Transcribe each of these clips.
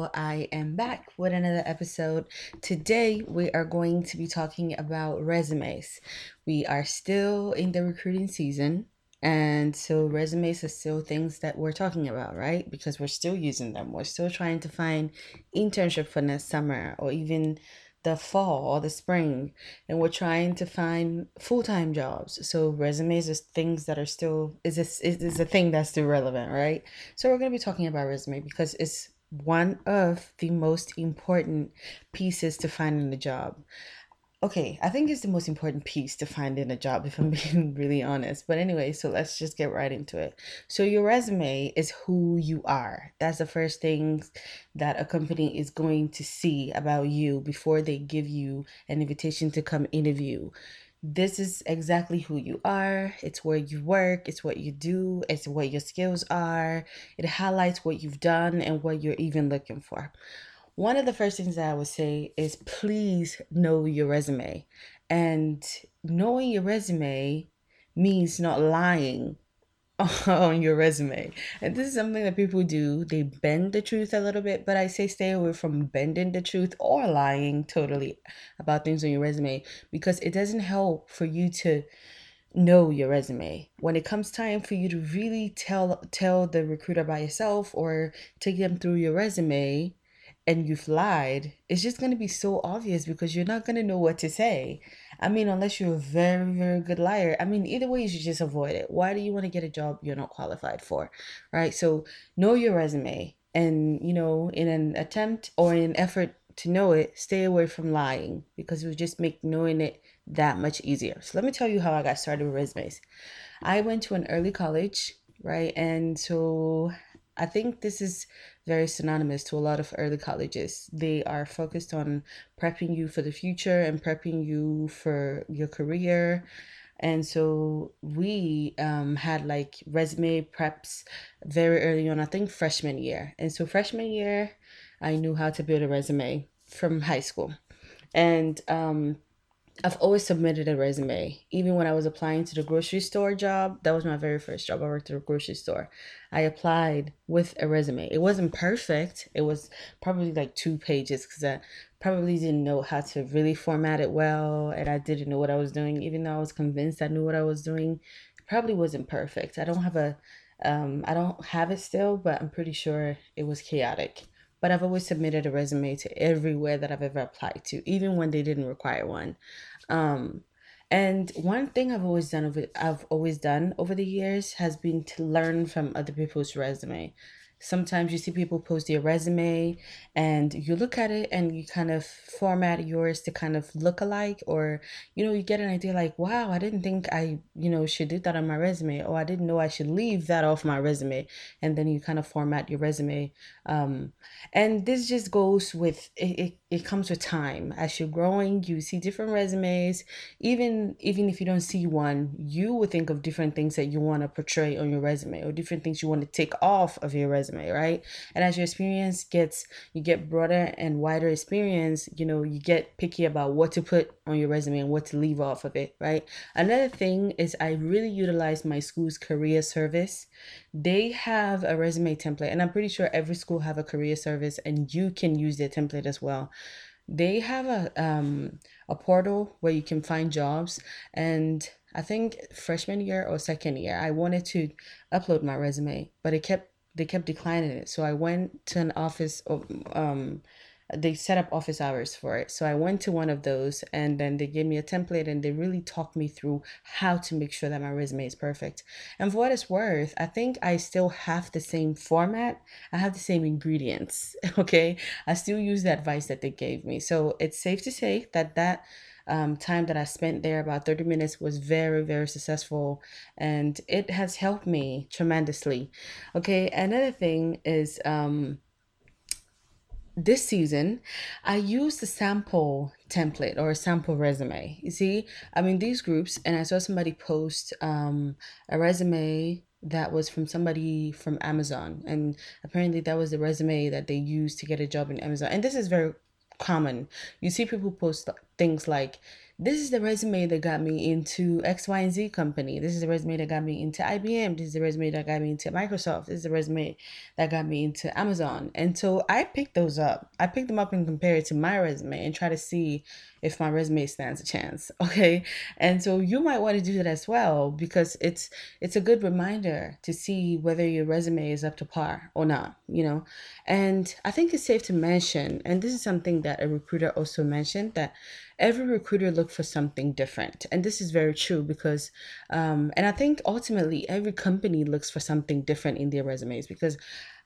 So I am back with another episode. Today we are going to be talking about resumes. We are still in the recruiting season, and so resumes are still things that we're talking about, right? Because we're still using them. We're still trying to find internship for next summer or even the fall or the spring, and we're trying to find full-time jobs. So resumes is things that are still is a thing that's still relevant, right? So we're going to be talking about resume because it's one of the most important pieces to finding a job. Okay, I think it's the most important piece to finding a job if I'm being really honest. But anyway, so let's just get right into it. So your resume is who you are. That's the first thing that a company is going to see about you before they give you an invitation to come interview. This is exactly who you are. It's where you work, it's what you do, it's what your skills are. It highlights what you've done and what you're even looking for. One of the first things that I would say is please know your resume. And knowing your resume means not lying on your resume. And this is something that people do. They bend the truth a little bit, but I say stay away from bending the truth or lying totally about things on your resume because it doesn't help for you to know your resume. When it comes time for you to really tell the recruiter about yourself or take them through your resume and you've lied, it's just going to be so obvious because you're not going to know what to say. I mean, unless you're a very, very good liar. I mean, either way, you should just avoid it. Why do you want to get a job you're not qualified for? Right? So, know your resume. And, in an attempt or in an effort to know it, stay away from lying because it would just make knowing it that much easier. So, let me tell you how I got started with resumes. I went to an early college, right? And so I think this is very synonymous to a lot of early colleges. They are focused on prepping you for the future and prepping you for your career. And so we had like resume preps very early on, I think freshman year. And so freshman year, I knew how to build a resume from high school. And I've always submitted a resume. Even when I was applying to the grocery store job, that was my very first job. I worked at a grocery store. I applied with a resume. It wasn't perfect. It was probably like 2 pages because I probably didn't know how to really format it well, and I didn't know what I was doing. Even though I was convinced I knew what I was doing, it probably wasn't perfect. I don't have it still, but I'm pretty sure it was chaotic. But I've always submitted a resume to everywhere that I've ever applied to, even when they didn't require one. Um, and one thing I've always done over the years has been to learn from other people's resume. Sometimes you see people post their resume and you look at it and you kind of format yours to kind of look alike, or you get an idea like, wow, I didn't think I should do that on my resume, or I didn't know I should leave that off my resume. And then you kind of format your resume. Um, and this just goes with it comes with time. As you're growing, you see different resumes. Even if you don't see one, you will think of different things that you want to portray on your resume or different things you want to take off of your resume, right? And as your experience gets you get broader and wider experience, you get picky about what to put on your resume and what to leave off of it, right? Another thing is I really utilize my school's career service. They have a resume template, and I'm pretty sure every school have a career service, and you can use their template as well. They have a portal where you can find jobs, and I think freshman year or second year, I wanted to upload my resume, but they kept declining it. So I went to an office of they set up office hours for it. So I went to one of those and then they gave me a template and they really talked me through how to make sure that my resume is perfect. And for what it's worth, I think I still have the same format. I have the same ingredients. Okay. I still use the advice that they gave me. So it's safe to say that time that I spent there, about 30 minutes, was very, very successful and it has helped me tremendously. Okay. Another thing is, this season, I used a sample template or a sample resume. You see, I'm in these groups and I saw somebody post a resume that was from somebody from Amazon. And apparently that was the resume that they used to get a job in Amazon. And this is very common. You see people post things like, this is the resume that got me into X, Y, and Z company. This is the resume that got me into IBM. This is the resume that got me into Microsoft. This is the resume that got me into Amazon. And so I picked those up. I picked them up and compared it to my resume and try to see if my resume stands a chance. Okay. And so you might want to do that as well, because it's a good reminder to see whether your resume is up to par or not, And I think it's safe to mention, and this is something that a recruiter also mentioned, that every recruiter look for something different. And this is very true because and I think ultimately every company looks for something different in their resumes, because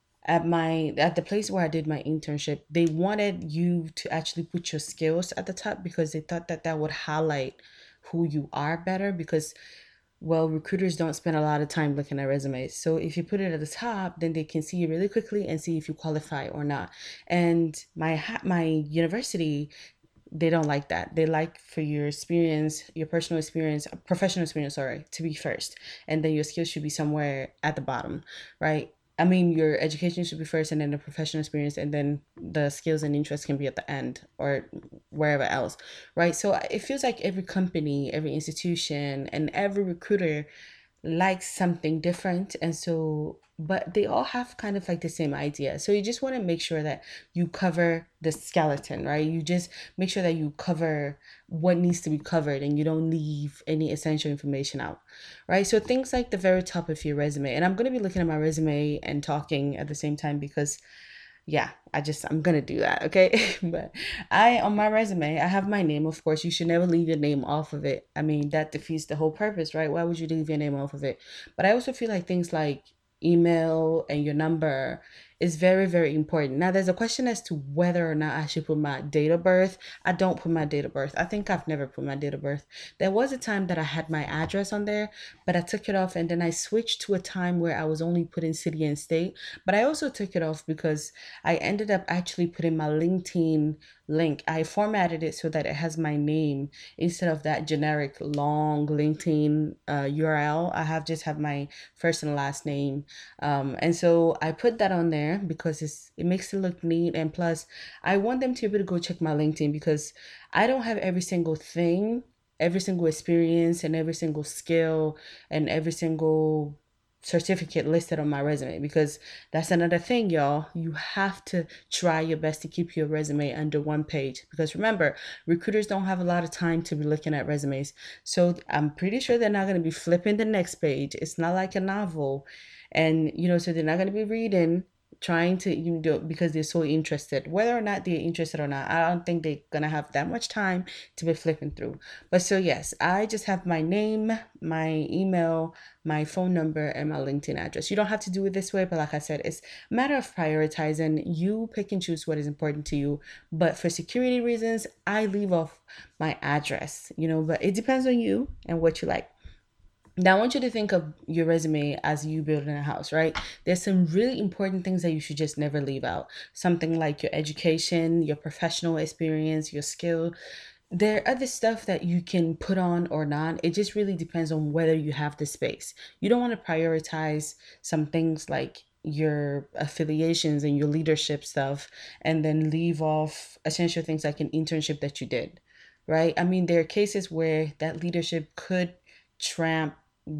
at the place where I did my internship, they wanted you to actually put your skills at the top, because they thought that that would highlight who you are better. Because, well, recruiters don't spend a lot of time looking at resumes. So if you put it at the top, then they can see you really quickly and see if you qualify or not. And my university, they don't like that. They like for your experience, your personal experience, professional experience, sorry, to be first. And then your skills should be somewhere at the bottom, right? I mean, your education should be first, and then the professional experience, and then the skills and interests can be at the end or wherever else, right? So it feels like every company, every institution, and every recruiter likes something different. And so, but they all have kind of like the same idea. So you just want to make sure that you cover the skeleton, right? You just make sure that you cover what needs to be covered, and you don't leave any essential information out, right? So things like the very top of your resume, and I'm going to be looking at my resume and talking at the same time, because yeah, I'm gonna do that, okay? But I on my resume, I have my name. Of course, you should never leave your name off of it. I mean, that defeats the whole purpose, right? Why would you leave your name off of it? But I also feel like things like email and your number is very, very important. Now, there's a question as to whether or not I should put my date of birth. I don't put my date of birth. I think I've never put my date of birth. There was a time that I had my address on there, but I took it off, and then I switched to a time where I was only putting city and state. But I also took it off because I ended up actually putting my LinkedIn link. I formatted it so that it has my name instead of that generic long LinkedIn URL. I have my first and last name, and so I put that on there because it makes it look neat, and plus I want them to be able to go check my LinkedIn, because I don't have every single thing, every single experience, and every single skill, and every single certificate listed on my resume. Because that's another thing, y'all. You have to try your best to keep your resume under one page, because remember, recruiters don't have a lot of time to be looking at resumes. So I'm pretty sure they're not going to be flipping the next page. It's not like a novel. And so they're not going to be reading, trying to do it because they're so interested. Whether or not they're interested or not, I don't think they're gonna have that much time to be flipping through. But so yes, I just have my name, my email, my phone number, and my LinkedIn address. You don't have to do it this way, but like I said, it's a matter of prioritizing. You pick and choose what is important to you. But for security reasons, I leave off my address, but it depends on you and what you like. Now, I want you to think of your resume as you building a house, right? There's some really important things that you should just never leave out. Something like your education, your professional experience, your skill. There are other stuff that you can put on or not. It just really depends on whether you have the space. You don't want to prioritize some things like your affiliations and your leadership stuff, and then leave off essential things like an internship that you did, right? I mean, there are cases where that leadership could tramp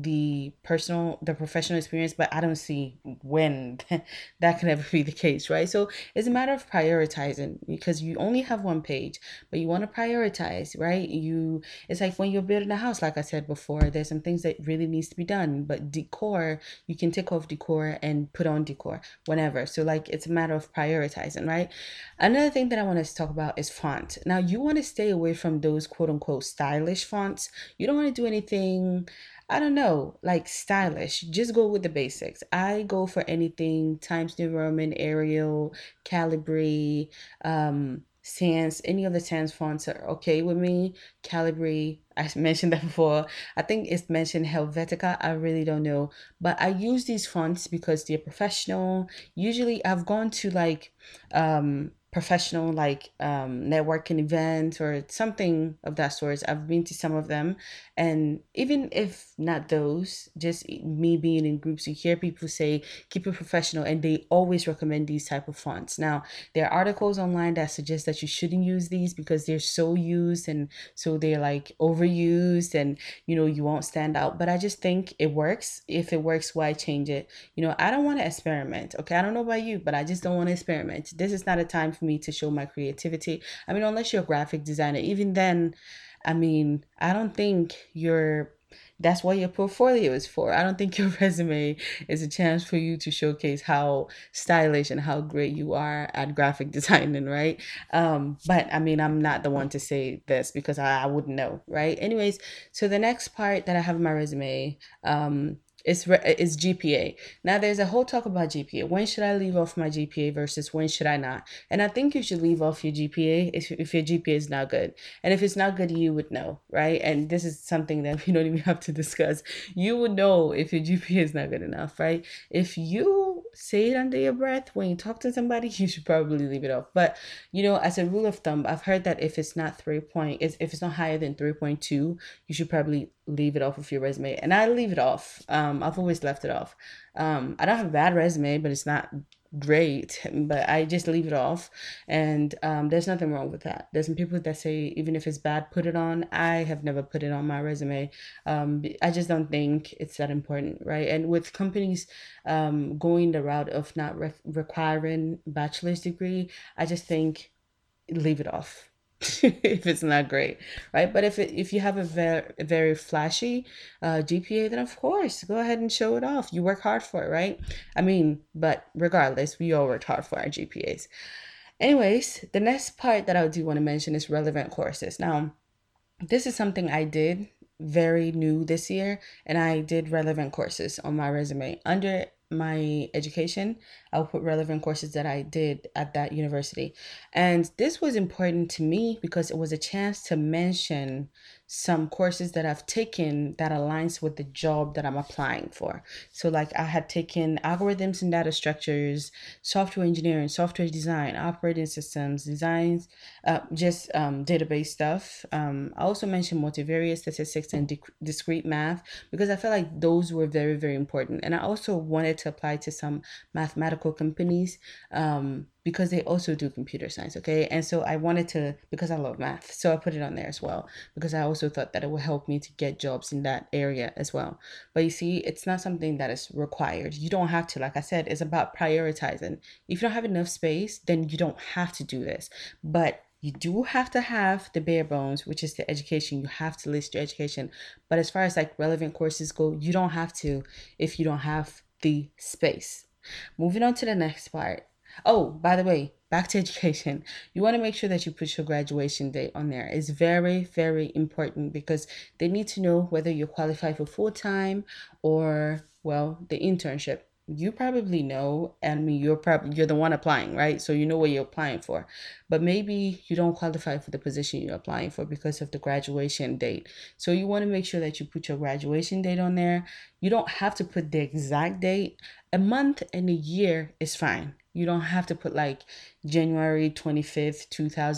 the professional experience, but I don't see when that could ever be the case, right? So it's a matter of prioritizing, because you only have one page, but you want to prioritize, right? It's like when you're building a house, like I said before, there's some things that really needs to be done, but decor, you can take off decor and put on decor whenever. So like, it's a matter of prioritizing, right? Another thing that I want to talk about is font. Now, you want to stay away from those quote unquote stylish fonts. You don't want to do anything, I don't know, like stylish. Just go with the basics. I go for anything Times New Roman, Arial, Calibri, Sans. Any of the Sans fonts are okay with me. Calibri, I mentioned that before. I think it's mentioned Helvetica. I really don't know. But I use these fonts because they're professional. Usually I've gone to like professional like networking events or something of that sort. I've been to some of them, and even if not those, just me being in groups, you hear people say keep it professional, and they always recommend these type of fonts. Now there are articles online that suggest that you shouldn't use these because they're so used, and so they're like overused, and you won't stand out. But I just think it works. If it works, why change it? I don't want to experiment. Okay, I don't know about you, but I just don't want to experiment. This is not a time for me to show my creativity. I mean, unless you're a graphic designer, even then, I mean, I don't think you're that's what your portfolio is for. I don't think your resume is a chance for you to showcase how stylish and how great you are at graphic designing, right? But I mean, I'm not the one to say this because I wouldn't know, right? Anyways, so the next part that I have in my resume, is GPA. Now, there's a whole talk about GPA. When should I leave off my GPA versus when should I not? And I think you should leave off your GPA if your GPA is not good. And if it's not good, you would know, right? And this is something that we don't even have to discuss. You would know if your GPA is not good enough, right? If you say it under your breath when you talk to somebody, you should probably leave it off. But as a rule of thumb, I've heard that if it's not if it's not higher than 3.2, you should probably leave it off of your resume. And I leave it off. I've always left it off. I don't have a bad resume, but it's not great, but I just leave it off. And there's nothing wrong with that. There's some people that say even if it's bad, put it on. I have never put it on my resume. I just don't think it's that important, right? And with companies going the route of not requiring bachelor's degree, I just think leave it off. If it's not great, right? But if you have a very flashy GPA, then of course go ahead and show it off. You work hard for it, right? I mean, but regardless, we all work hard for our GPAs. Anyways, the next part that I do want to mention is relevant courses. Now, this is something I did very new this year, and I did relevant courses on my resume. Under my education, I'll put relevant courses that I did at that university. And this was important to me because it was a chance to mention some courses that I've taken that aligns with the job that I'm applying for. So like I had taken algorithms and data structures, software engineering, software design, operating systems, designs, just database stuff. I also mentioned multivariate statistics and discrete math because I felt like those were very, very important. And I also wanted to apply to some mathematical companies because they also do computer science. Okay. And so I wanted to, because I love math. So I put it on there as well because I also thought that it would help me to get jobs in that area as well. But you see, it's not something that is required. You don't have to, like I said, it's about prioritizing. If you don't have enough space, then you don't have to do this. But you do have to have the bare bones, which is the education. You have to list your education. But as far as like relevant courses go, you don't have to if you don't have the space. Moving on to the next part. Oh, by the way, back to education. You want to make sure that you put your graduation date on there. It's very, very important because they need to know whether you're qualified for full time or, well, the internship. You probably know, I mean, you're the one applying, right? So you know what you're applying for. But maybe you don't qualify for the position you're applying for because of the graduation date. So you want to make sure that you put your graduation date on there. You don't have to put the exact date. A month and a year is fine. You don't have to put like January 25th,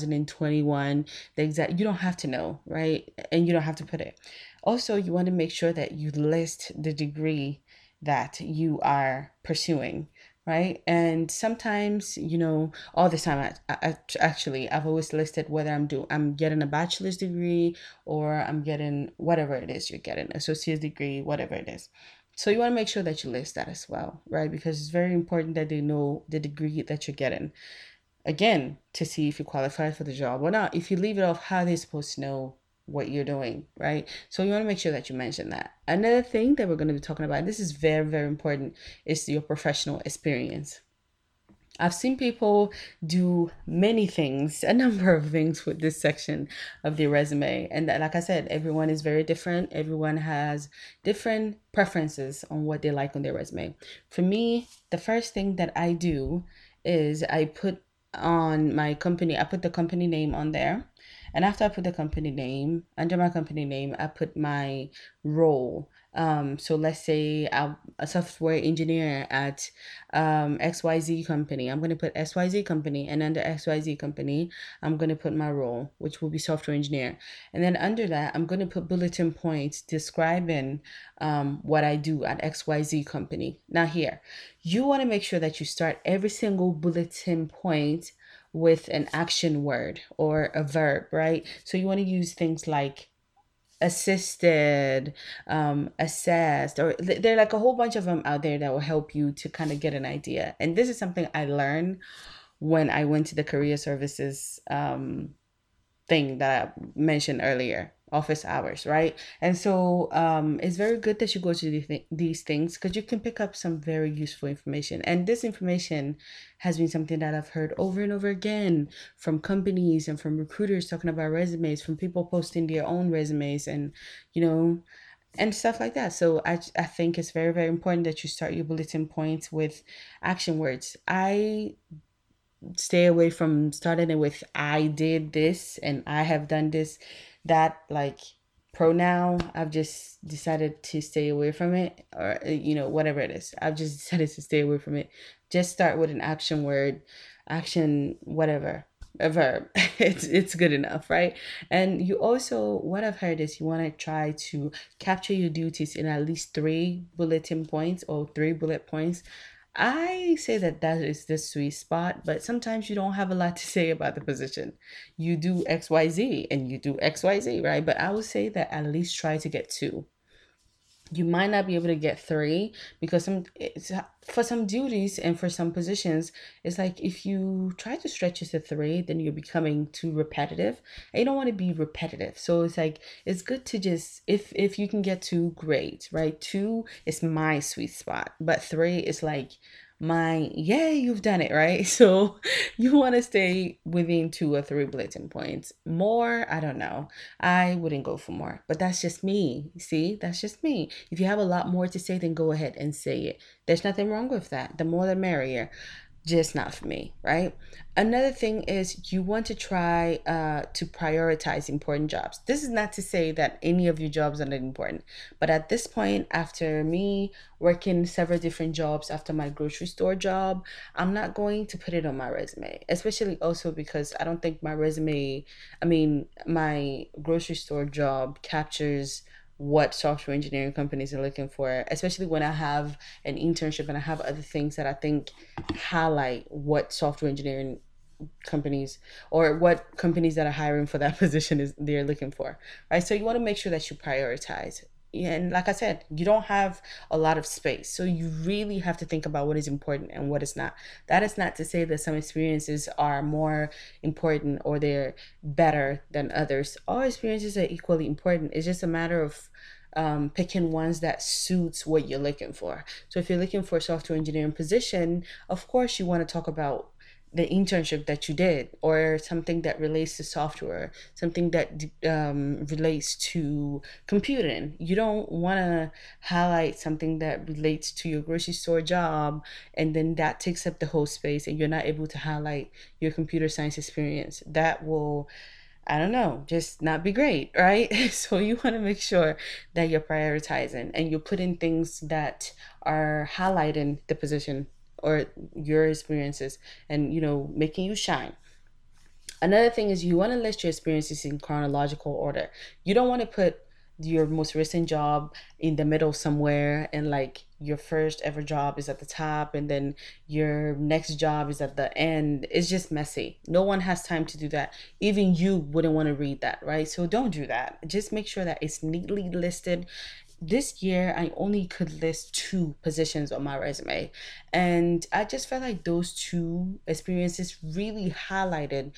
2021, the exact, you don't have to know, right? And you don't have to put it. Also, you want to make sure that you list the degree that you are pursuing, right? And sometimes, all the time, actually, I've always listed whether I'm getting a bachelor's degree or I'm getting whatever it is you're getting, associate's degree, whatever it is. So you want to make sure that you list that as well, right? Because it's very important that they know the degree that you're getting. Again, to see if you qualify for the job or not. If you leave it off, how are they supposed to know what you're doing, right? So you want to make sure that you mention that. Another thing that we're going to be talking about, this is very, very important, is your professional experience. I've seen people do many things, a number of things with this section of their resume. And that, like I said, everyone is very different. Everyone has different preferences on what they like on their resume. For me, the first thing that I do is I put I put the company name on there. And after I put the company name, under my company name, I put my role So let's say I'm a software engineer at XYZ company. I'm going to put XYZ company, and under XYZ company, I'm going to put my role, which will be software engineer. And then under that, I'm going to put bulletin points describing what I do at XYZ company. Now, here, you want to make sure that you start every single bulletin point with an action word or a verb, right? So you want to use things like assisted, assessed, or there are like a whole bunch of them out there that will help you to kind of get an idea. And this is something I learned when I went to the career services thing that I mentioned earlier, office hours, right? And so it's very good that you go to these things because you can pick up some very useful information. And this information has been something that I've heard over and over again from companies and from recruiters talking about resumes, from people posting their own resumes, and you know, and stuff like that. So I think it's very, very important that you start your bulletin points with action words. I stay away from starting it with I did this and I have done this. That like pronoun, I've just decided to stay away from it, or whatever it is. I've just decided to stay away from it. Just start with an action word, action, whatever. A verb. It's good enough, right? And you also, what I've heard is you want to try to capture your duties in at least three bulletin points or three bullet points. I say that that is the sweet spot, but sometimes you don't have a lot to say about the position. You do XYZ and you do XYZ, right? But I would say that at least try to get two. You might not be able to get three because for some duties and for some positions, it's like if you try to stretch it to three, then you're becoming too repetitive. And you don't want to be repetitive. So it's like it's good to just, if you can get two, great, right? Two is my sweet spot, but three is like my, yeah, you've done it, right? So you want to stay within two or three bulletin points. More, I don't know. I wouldn't go for more, but that's just me. See, that's just me. If you have a lot more to say, then go ahead and say it. There's nothing wrong with that. The more the merrier, just not for me, right? Another thing is you want to try to prioritize important jobs. This is not to say that any of your jobs are not important, but at this point, after me working several different jobs after my grocery store job, I'm not going to put it on my resume, especially also because I don't think my grocery store job captures what software engineering companies are looking for, especially when I have an internship and I have other things that I think highlight what software engineering companies or what companies that are hiring for that position is they're looking for, right? So you want to make sure that you prioritize. And like I said, you don't have a lot of space. So you really have to think about what is important and what is not. That is not to say that some experiences are more important or they're better than others. All experiences are equally important. It's just a matter of picking ones that suits what you're looking for. So if you're looking for a software engineering position, of course you want to talk about the internship that you did or something that relates to software, something that relates to computing. You don't want to highlight something that relates to your grocery store job and then that takes up the whole space and you're not able to highlight your computer science experience. That will, I don't know, just not be great, right? So you want to make sure that you're prioritizing and you're putting things that are highlighting the position or your experiences and making you shine. Another thing is you want to list your experiences in chronological order. You don't want to put your most recent job in the middle somewhere and like your first ever job is at the top and then your next job is at the end. It's just messy. No one has time to do that. Even you wouldn't want to read that, right? So don't do that. Just make sure that it's neatly listed. This year I only could list two positions on my resume, and I just felt like those two experiences really highlighted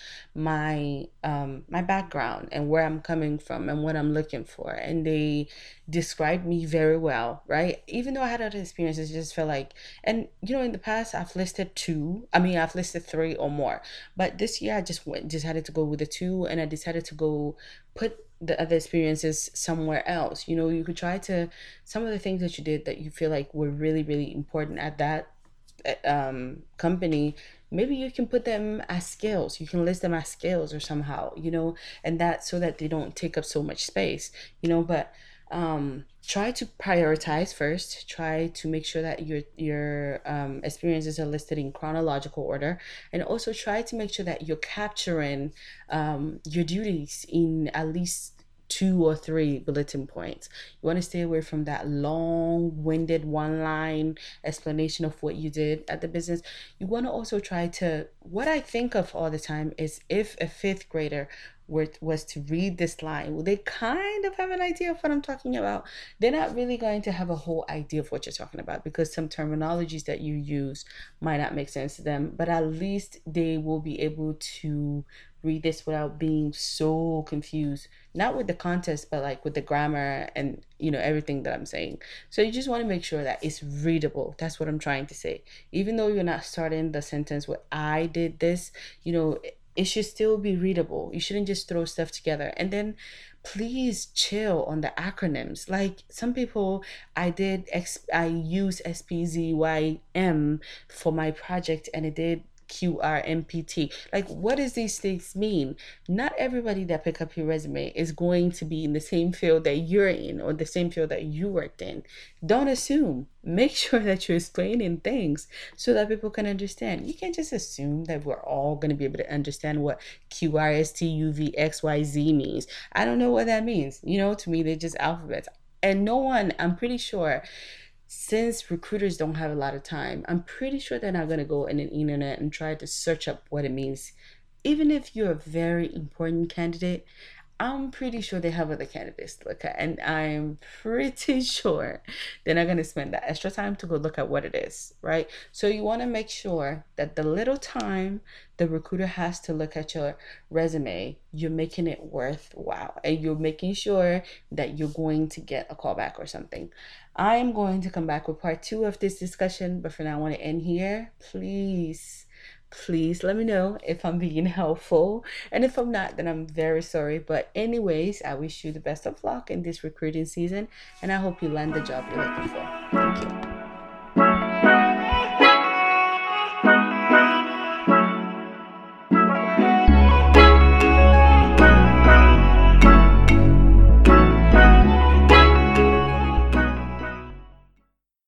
my background and where I'm coming from and what I'm looking for, and they described me very well, right? Even though I had other experiences, it just felt like, and in the past I've listed two, I've listed three or more, but this year I decided to go with the two, and I decided to go put the other experiences somewhere else. You could try to, some of the things that you did that you feel like were really, really important at that company, maybe you can put them as skills. You can list them as skills or somehow, and that so that they don't take up so much space, but Try to prioritize first. Try to make sure that your experiences are listed in chronological order, and also try to make sure that you're capturing your duties in at least two or three bulletin points. You want to stay away from that long-winded one-line explanation of what you did at the business. You want to also try to, what I think of all the time is, if a fifth grader was to read this line, will they kind of have an idea of what I'm talking about? They're not really going to have a whole idea of what you're talking about, because some terminologies that you use might not make sense to them, but at least they will be able to read this without being so confused, not with the context, but like with the grammar and everything that I'm saying. So you just want to make sure that it's readable. That's what I'm trying to say. Even though you're not starting the sentence with "I did this," it should still be readable. You shouldn't just throw stuff together. And then please chill on the acronyms. Like some people, I use SPZYM for my project, and it did QRMPT. Like, what does these things mean? Not everybody that pick up your resume is going to be in the same field that you're in, or the same field that you worked in. Don't assume. Make sure that you're explaining things so that people can understand. You can't just assume that we're all going to be able to understand what QRSTUVXYZ means. I don't know what that means. To me, they're just alphabets. And no one, I'm pretty sure, since recruiters don't have a lot of time, I'm pretty sure they're not going to go in the internet and try to search up what it means. Even if you're a very important candidate, I'm pretty sure they have other candidates to look at, and I'm pretty sure they're not going to spend that extra time to go look at what it is, right? So you want to make sure that the little time the recruiter has to look at your resume, you're making it worthwhile, and you're making sure that you're going to get a callback or something. I am going to come back with part two of this discussion, but for now, I want to end here. Please let me know if I'm being helpful. And if I'm not, then I'm very sorry. But, anyways, I wish you the best of luck in this recruiting season, and I hope you land the job you're looking for. Thank you.